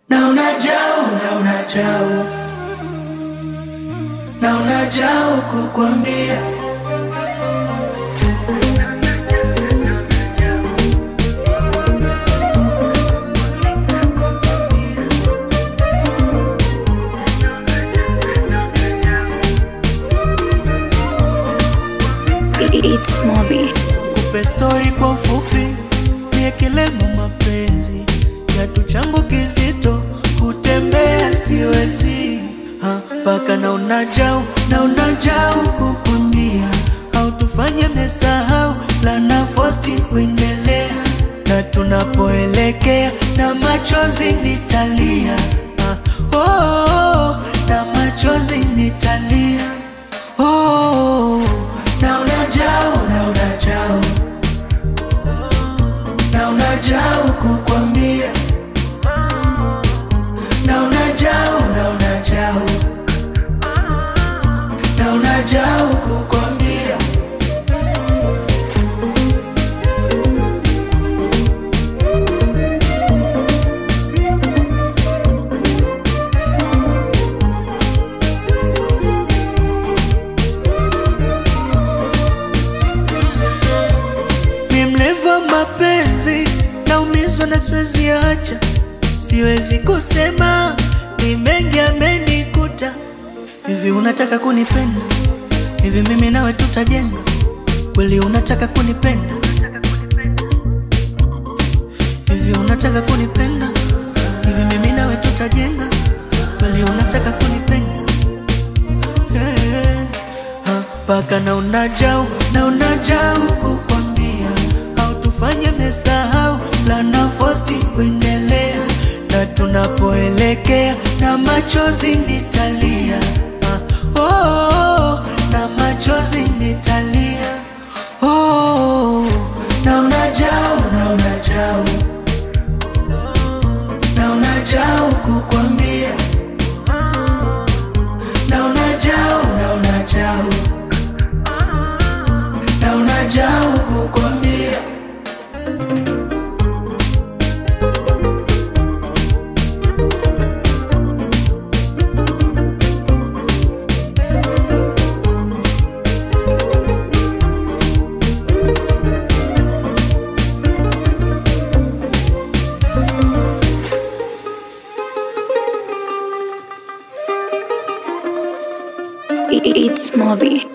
na unajao kukwambia It's Mobi. kupe story kwa ufupi, niekelemo mapenzi kiatu changu kizito, kutembea siwezi mpaka na unajao kukwambia, au tufanye mesahau la nafosi kuendelea, na tunapoelekea na machozi nitalia, na machozi nitalia, na unajao kukwambia, na unajao kukwambia. Mimleva mapenzi naumizwa na siwezi acha, siwezi kusema, ni mengi amenikuta. Hivi unataka kunipenda? Hivi mimi nawe tutajenga? Kweli unataka kunipenda? Hivi unataka kunipenda? Hivi mimi nawe tutajenga? Kweli unataka kunipenda? Paka na unajao kukwambia, au tufanye mesahau la nafosi kuendelea, na tunapoelekea na machozi nitalia, na machozi nitalia, na unajao kukwambia, na unajao kukwambia. It's Mobi.